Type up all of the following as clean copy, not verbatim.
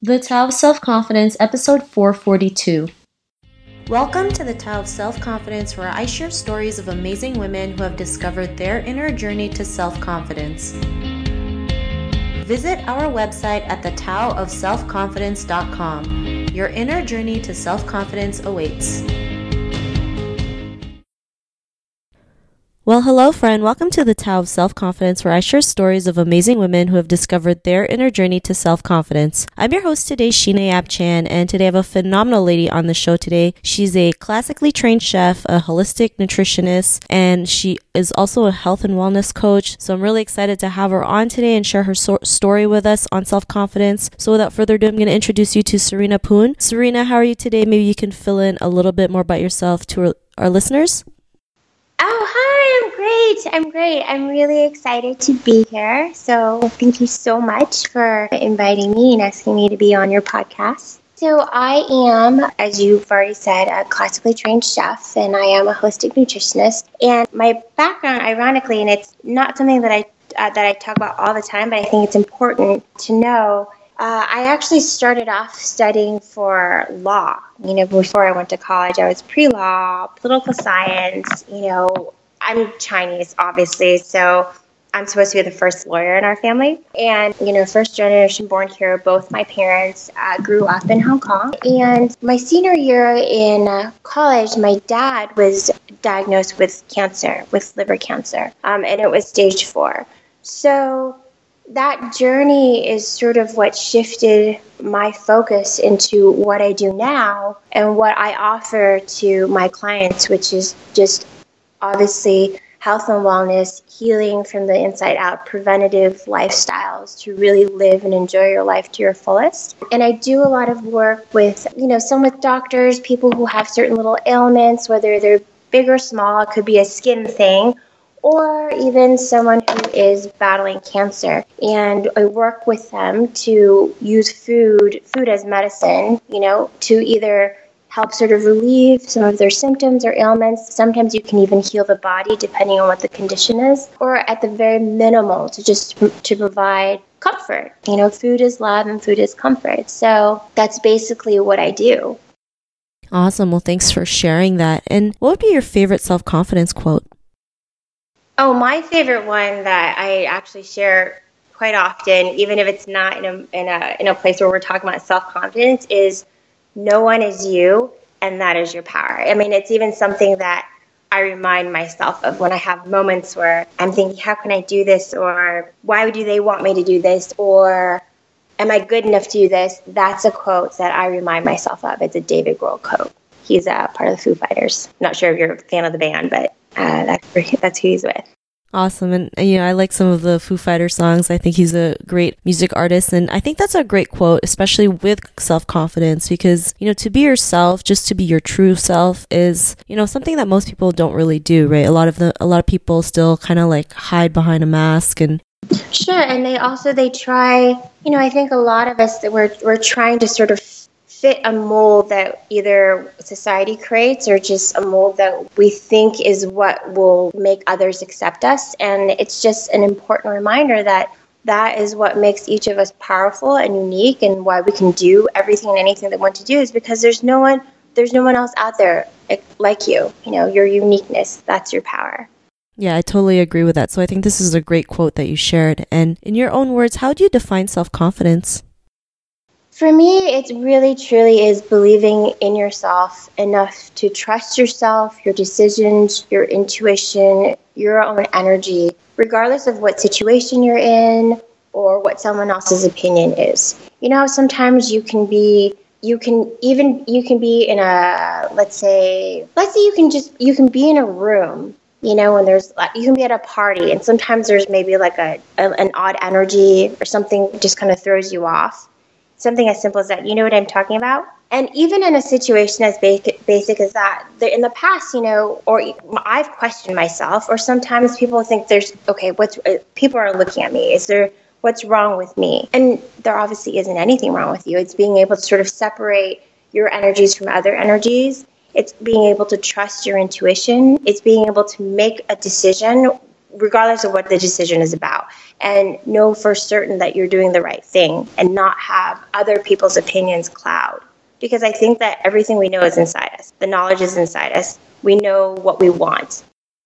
The Tao of Self-Confidence, episode 442. Welcome to the Tao of Self-Confidence, where I share stories of amazing women who have discovered their inner journey to self-confidence. Visit our website at thetaoofselfconfidence.com. Your inner journey to self-confidence awaits. Well, hello, friend. Welcome to the Tao of Self-Confidence, where I share stories of amazing women who have discovered their inner journey to self-confidence. I'm your host today, Sheena Yap Chan, and today I have a phenomenal lady on the show today. She's a classically trained chef, a holistic nutritionist, and she is also a health and wellness coach. So I'm really excited to have her on today and share her story with us on self-confidence. So without further ado, I'm going to introduce you to Serena Poon. Serena, how are you today? Maybe you can fill in a little bit more about yourself to our listeners. Oh, hi, I'm great. I'm really excited to be here. So thank you so much for inviting me and asking me to be on your podcast. So I am, as you've already said, a classically trained chef, and I am a holistic nutritionist. And my background, ironically, and it's not something that I talk about all the time, but I think it's important to know. I actually started off studying for law. Before I went to college, I was pre-law, political science. I'm Chinese, obviously, so I'm supposed to be the first lawyer in our family. And, first generation born here, both my parents grew up in Hong Kong. And my senior year in college, my dad was diagnosed with cancer, with liver cancer, and it was stage 4. So that journey is sort of what shifted my focus into what I do now and what I offer to my clients, which is just obviously health and wellness, healing from the inside out, preventative lifestyles to really live and enjoy your life to your fullest. And I do a lot of work with, some with doctors, people who have certain little ailments, whether they're big or small. It could be a skin thing, or even someone who is battling cancer. And I work with them to use food as medicine, to either help sort of relieve some of their symptoms or ailments. Sometimes you can even heal the body depending on what the condition is, or at the very minimal to provide comfort. Food is love and food is comfort. So that's basically what I do. Awesome. Well, thanks for sharing that. And what would be your favorite self-confidence quote? Oh, my favorite one that I actually share quite often, even if it's not in a place where we're talking about self-confidence, is no one is you, and that is your power. I mean, it's even something that I remind myself of when I have moments where I'm thinking, how can I do this? Or why do they want me to do this? Or am I good enough to do this? That's a quote that I remind myself of. It's a David Grohl quote. He's a part of the Foo Fighters. Not sure if you're a fan of the band, but that's who he's with. Awesome. And, I like some of the Foo Fighters songs. I think he's a great music artist. And I think that's a great quote, especially with self-confidence, because, to be yourself, just to be your true self is, something that most people don't really do, right? A lot of people still kind of like hide behind a mask and. Sure. And they try, I think a lot of us that we're trying to sort of fit a mold that either society creates or just a mold that we think is what will make others accept us. And it's just an important reminder that is what makes each of us powerful and unique, and why we can do everything and anything that we want to do is because there's no one else out there like you. Your uniqueness, that's your power. Yeah, I totally agree with that. So I think this is a great quote that you shared. And in your own words, how do you define self-confidence? For me, it really truly is believing in yourself enough to trust yourself, your decisions, your intuition, your own energy, regardless of what situation you're in or what someone else's opinion is. Sometimes you can be in a, let's say you can be in a room, when you can be at a party, and sometimes there's maybe like an odd energy or something just kind of throws you off. Something as simple as that. You know what I'm talking about? And even in a situation as basic as that, in the past, or I've questioned myself, or sometimes people think people are looking at me. What's wrong with me? And there obviously isn't anything wrong with you. It's being able to sort of separate your energies from other energies. It's being able to trust your intuition. It's being able to make a decision regardless of what the decision is about. and know for certain that you're doing the right thing and not have other people's opinions cloud. Because I think that everything we know is inside us. The knowledge is inside us. We know what we want.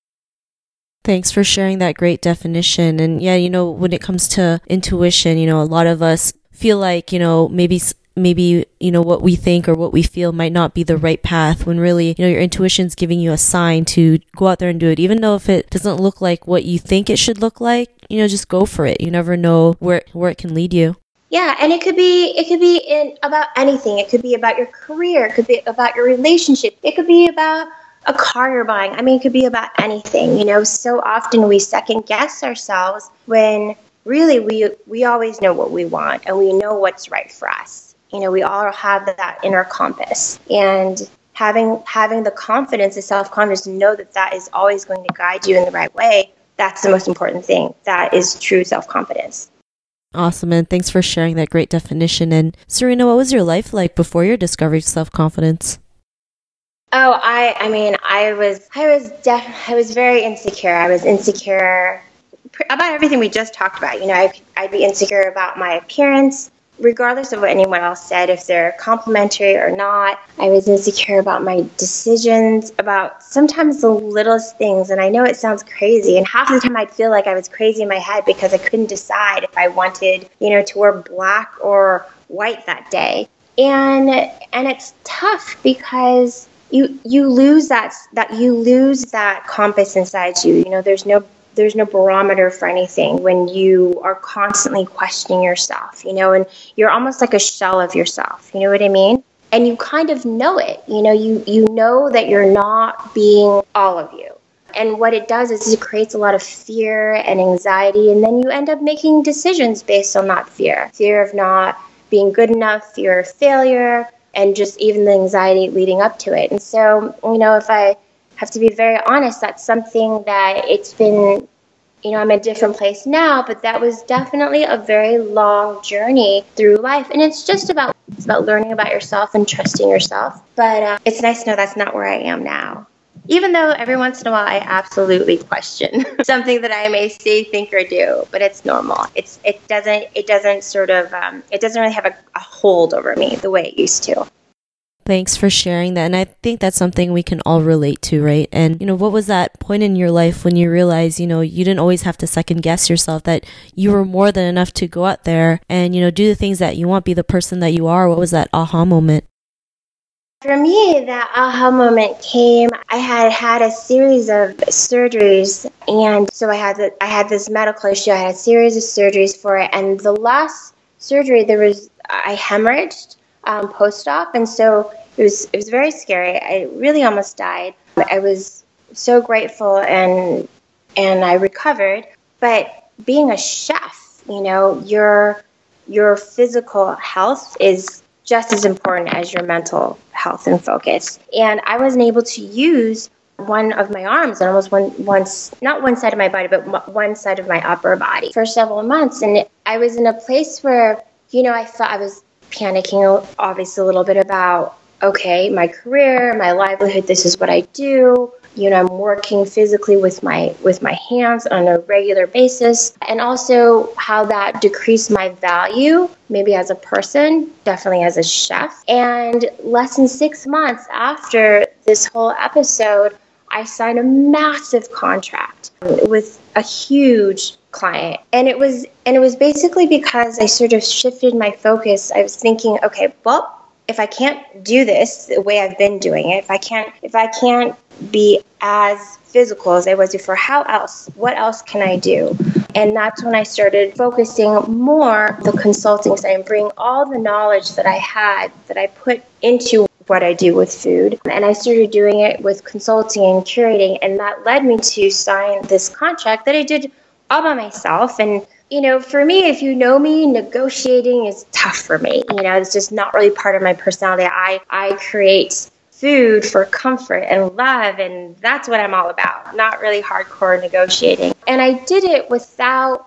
Thanks for sharing that great definition. And yeah, when it comes to intuition, a lot of us feel like, maybe, what we think or what we feel might not be the right path, when really, your intuition's giving you a sign to go out there and do it. Even though if it doesn't look like what you think it should look like, just go for it. You never know where it can lead you. Yeah, and it could be about anything. It could be about your career. It could be about your relationship. It could be about a car you're buying. I mean, it could be about anything. So often we second guess ourselves when really we always know what we want and we know what's right for us. We all have that inner compass, and having the confidence, the self-confidence to know that is always going to guide you in the right way. That's the most important thing. That is true self-confidence. Awesome, and thanks for sharing that great definition. And Serena, what was your life like before your discovery of self-confidence? Oh, I was very insecure. I was insecure about everything we just talked about. I'd be insecure about my appearance, regardless of what anyone else said, if they're complimentary or not. I was insecure about my decisions, about sometimes the littlest things. And I know it sounds crazy. And half the time I'd feel like I was crazy in my head because I couldn't decide if I wanted, to wear black or white that day. And it's tough because you lose that compass inside you. There's no barometer for anything when you are constantly questioning yourself, and you're almost like a shell of yourself. You know what I mean? And you kind of know it. You know that you're not being all of you. And what it does is it creates a lot of fear and anxiety, and then you end up making decisions based on that fear. Fear of not being good enough, fear of failure, and just even the anxiety leading up to it. And so, if I have to be very honest, that's something that it's been, I'm in a different place now, but that was definitely a very long journey through life. And it's about learning about yourself and trusting yourself. But it's nice to know that's not where I am now. Even though every once in a while I absolutely question something that I may say, think, or do, but it's normal. It doesn't really have a hold over me the way it used to. Thanks for sharing that. And I think that's something we can all relate to, right? And, what was that point in your life when you realized, you didn't always have to second guess yourself, that you were more than enough to go out there and, do the things that you want, be the person that you are? What was that aha moment? For me, that aha moment came, I had a series of surgeries, and so I had this medical issue. I had a series of surgeries for it, and the last surgery, I hemorrhaged post-op, and so it was very scary. I really almost died. I was so grateful, and I recovered. But being a chef, your physical health is just as important as your mental health and focus. And I wasn't able to use one of my arms, and almost not one side of my body, but one side of my upper body for several months. And I was in a place where, I thought I was panicking, obviously, a little bit about, okay, my career, my livelihood, this is what I do. I'm working physically with my hands on a regular basis, and also how that decreased my value, maybe as a person, definitely as a chef. And less than 6 months after this whole episode, I signed a massive contract with a huge client. And it was basically because I sort of shifted my focus. I was thinking, okay, well, if I can't do this the way I've been doing it, if I can't be as physical as I was before, what else can I do? And that's when I started focusing more on the consulting side and bring all the knowledge that I had, that I put into what I do with food. And I started doing it with consulting and curating, and that led me to sign this contract that I did all by myself. And for me, if you know me, negotiating is tough for me. It's just not really part of my personality. I create food for comfort and love, and that's what I'm all about, not really hardcore negotiating. And I did it without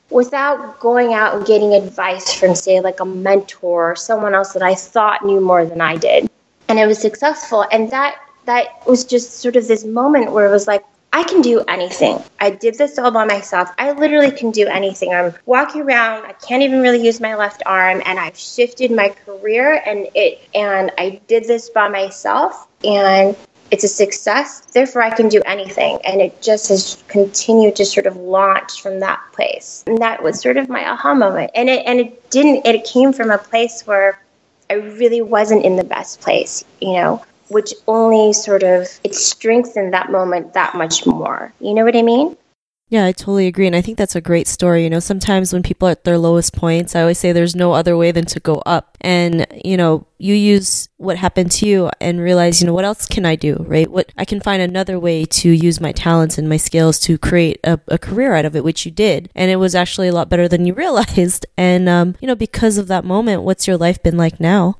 going out and getting advice from, say, like a mentor or someone else that I thought knew more than I did. And it was successful. And that was just sort of this moment where it was like, I can do anything. I did this all by myself. I literally can do anything. I'm walking around. I can't even really use my left arm, and I've shifted my career, and I did this by myself, and it's a success. Therefore, I can do anything. And it just has continued to sort of launch from that place. And that was sort of my aha moment. And it came from a place where I really wasn't in the best place, which only sort of, it strengthened that moment that much more. You know what I mean? Yeah, I totally agree. And I think that's a great story. Sometimes when people are at their lowest points, I always say there's no other way than to go up. And, you use what happened to you and realize, what else can I do, right? I can find another way to use my talents and my skills to create a career out of it, which you did. And it was actually a lot better than you realized. And, because of that moment, what's your life been like now?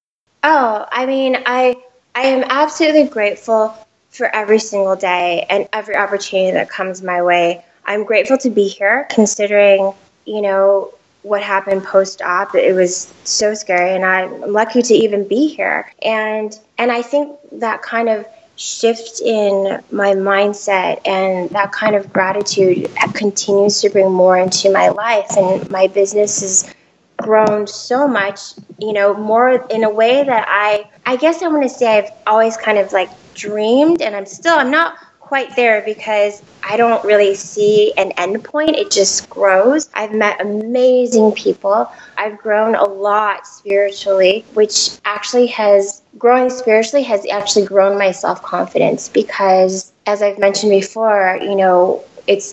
Oh, I mean, I am absolutely grateful for every single day and every opportunity that comes my way. I'm grateful to be here, considering, what happened post-op. It was so scary, and I'm lucky to even be here. And I think that kind of shift in my mindset and that kind of gratitude continues to bring more into my life, and my business has grown so much, more in a way that I guess I want to say I've always kind of like dreamed, and I'm not quite there because I don't really see an end point. It just grows. I've met amazing people. I've grown a lot spiritually, which actually growing spiritually has actually grown my self-confidence, because as I've mentioned before, it's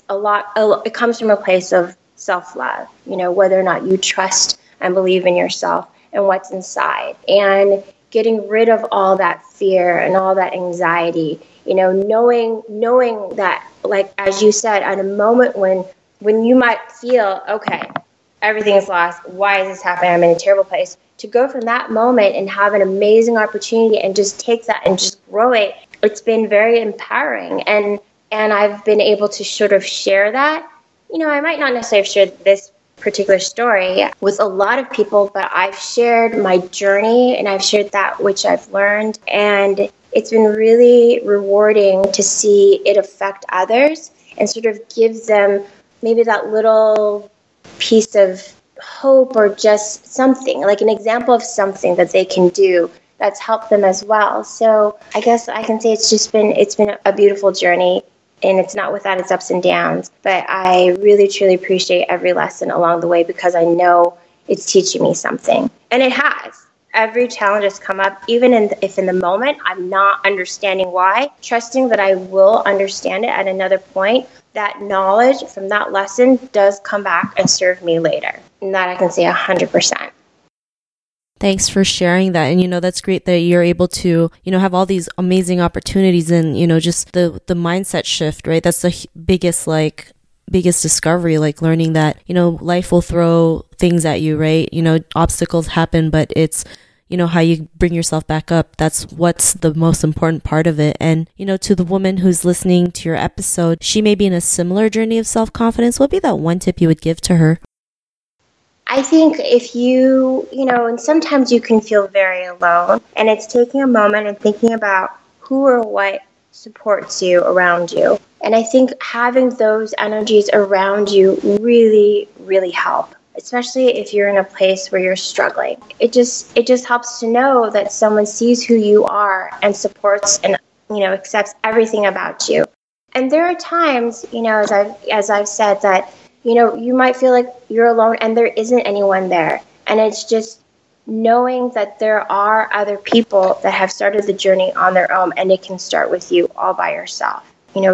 it comes from a place of self-love, whether or not you trust and believe in yourself and what's inside, and getting rid of all that fear and all that anxiety, knowing that, like, as you said, at a moment when you might feel, okay, everything is lost, why is this happening, I'm in a terrible place, to go from that moment and have an amazing opportunity and just take that and just grow it, it's been very empowering. And I've been able to sort of share that. I might not necessarily have shared this particular story with a lot of people, but I've shared my journey and I've shared that which I've learned, and it's been really rewarding to see it affect others and sort of give them maybe that little piece of hope, or just something, like an example of something that they can do that's helped them as well. So I guess I can say it's been a beautiful journey. And it's not without its ups and downs, but I really, truly appreciate every lesson along the way, because I know it's teaching me something. And it has. Every challenge has come up, even if in the moment I'm not understanding why, trusting that I will understand it at another point. That knowledge from that lesson does come back and serve me later. And that I can say 100%. Thanks for sharing that. And, that's great that you're able to, have all these amazing opportunities and, just the mindset shift, right? That's the biggest discovery, like learning that, life will throw things at you, right? Obstacles happen, but it's, how you bring yourself back up. That's what's the most important part of it. And, to the woman who's listening to your episode, she may be in a similar journey of self-confidence. What would be that one tip you would give to her? I think if and sometimes you can feel very alone, and it's taking a moment and thinking about who or what supports you around you. And I think having those energies around you really, really help, especially if you're in a place where you're struggling. It just helps to know that someone sees who you are and supports and, accepts everything about you. And there are times, as I've said, that you might feel like you're alone and there isn't anyone there. And it's just knowing that there are other people that have started the journey on their own, and it can start with you all by yourself.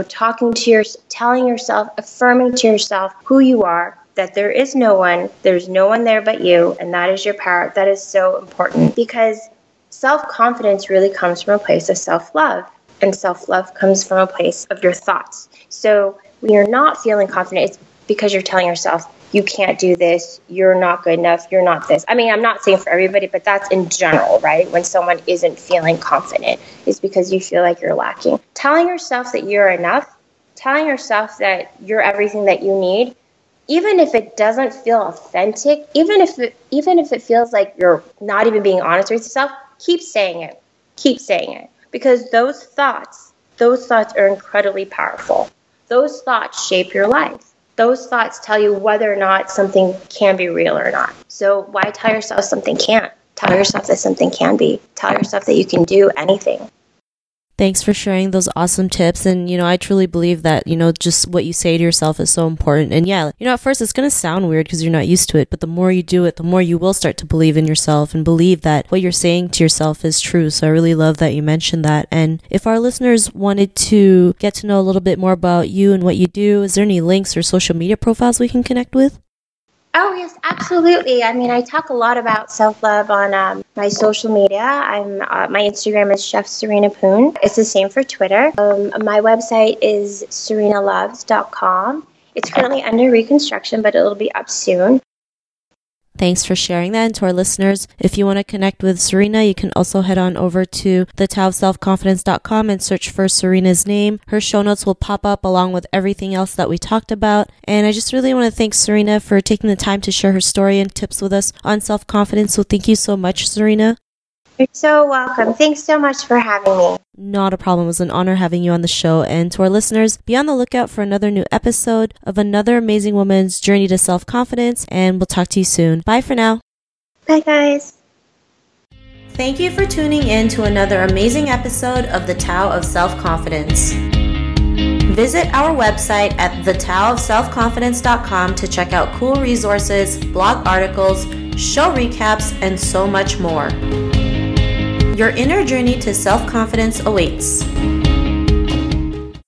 Telling yourself, affirming to yourself who you are, that there's no one there but you, and that is your power. That is so important, because self-confidence really comes from a place of self-love, and self-love comes from a place of your thoughts. So when you're not feeling confident, it's because you're telling yourself, you can't do this, you're not good enough, you're not this. I mean, I'm not saying for everybody, but that's in general, right? When someone isn't feeling confident, it's because you feel like you're lacking. Telling yourself that you're enough, telling yourself that you're everything that you need, even if it doesn't feel authentic, even if it feels like you're not even being honest with yourself, keep saying it. Keep saying it. Because those thoughts those thoughts are incredibly powerful. Those thoughts shape your life. Those thoughts tell you whether or not something can be real or not. So why tell yourself something can't? Tell yourself that something can be. Tell yourself that you can do anything. Thanks for sharing those awesome tips. And, I truly believe that, just what you say to yourself is so important. And yeah, at first it's going to sound weird because you're not used to it, but the more you do it, the more you will start to believe in yourself and believe that what you're saying to yourself is true. So I really love that you mentioned that. And if our listeners wanted to get to know a little bit more about you and what you do, is there any links or social media profiles we can connect with? Oh, yes, absolutely. I mean, I talk a lot about self-love on my social media. My Instagram is Chef Serena Poon. It's the same for Twitter. My website is serenaloves.com. It's currently under reconstruction, but it'll be up soon. Thanks for sharing that. And to our listeners, if you want to connect with Serena, you can also head on over to thetaoofselfconfidence.com and search for Serena's name. Her show notes will pop up along with everything else that we talked about. And I just really want to thank Serena for taking the time to share her story and tips with us on self-confidence. So thank you so much, Serena. You're so welcome. Thanks so much for having me. Not a problem. It was an honor having you on the show. And to our listeners, be on the lookout for another new episode of another amazing woman's journey to self-confidence. And we'll talk to you soon. Bye for now. Bye, guys. Thank you for tuning in to another amazing episode of The Tao of Self-Confidence. Visit our website at thetaoofselfconfidence.com to check out cool resources, blog articles, show recaps, and so much more. Your inner journey to self-confidence awaits.